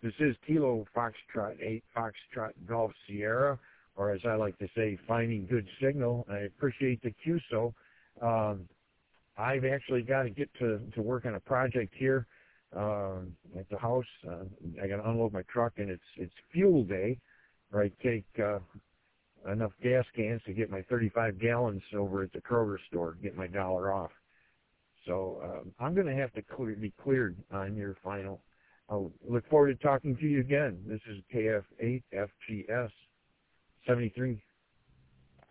This is Kilo Foxtrot 8 Foxtrot Golf Sierra, or as I like to say, finding good signal. I appreciate the QSO. I've actually got to get to work on a project here at the house. I got to unload my truck, and it's fuel day, where I take enough gas cans to get my 35 gallons over at the Kroger store, get my $1 off. So I'm going to have to be cleared on your final. I'll look forward to talking to you again. This is KF8FGS 73.